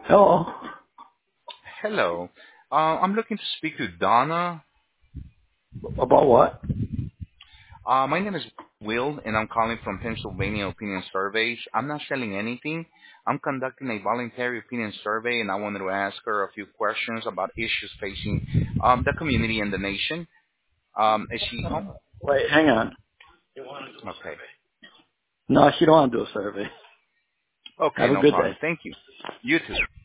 Hello. Hello. I'm looking to speak to Donna. About what? My name is Will, and I'm calling from Pennsylvania Opinion Surveys. I'm not selling anything. I'm conducting a voluntary opinion survey, and I wanted to ask her a few questions about issues facing the community and the nation. Is she home? Wait, hang on. Okay. No, she don't want to do a survey. Okay, Have a no good day. problem. Thank you. You too.